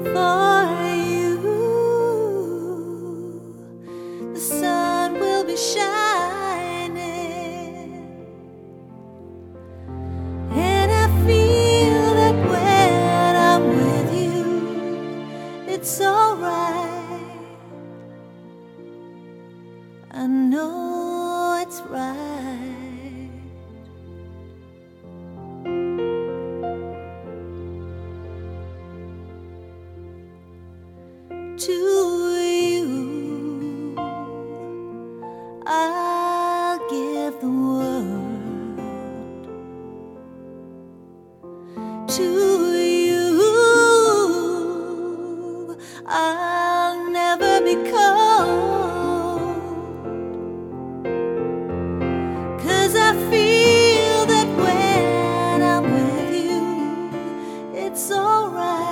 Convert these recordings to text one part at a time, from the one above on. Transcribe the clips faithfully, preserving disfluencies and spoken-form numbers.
for you. The sun will be shining, and I feel that when I'm with you, it's alright. I know it's right. To you, I'll give the world. To you, I'll never be cold, 'cause I feel that when I'm with you, it's alright.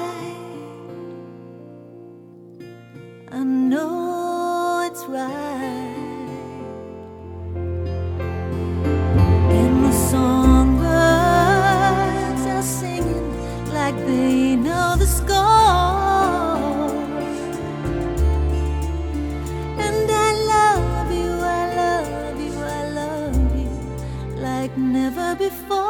I know it's right. And the songbirds are singing like they know the score. And I love you, I love you, I love you like never before.